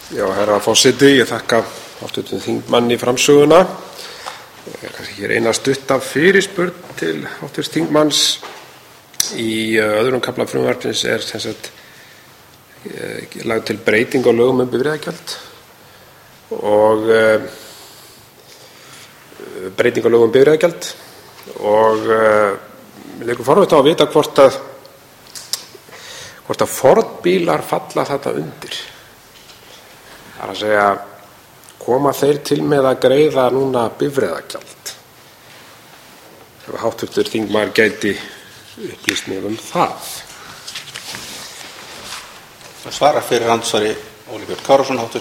Já, herra forseti, ég þakka hv. þingmanni framsöguna. Kannski hér eina stutta fyrirspurn til hv. þingmanns. Í öðrum kafla frumvarpsins sem sagt lögð til breyting á lögum bifreiðagjald og breyting á lögum bifreiðagjald og liggur forvitni á að vita hvort að fornbílar falla þarna undir. Það er að segja, koma þeir til með að greiða núna bifreiðagjald? Ef hv. þingmaður gæti upplýst mig það. Það svarar fyrir andsvari Óli Björn Kárason, hv.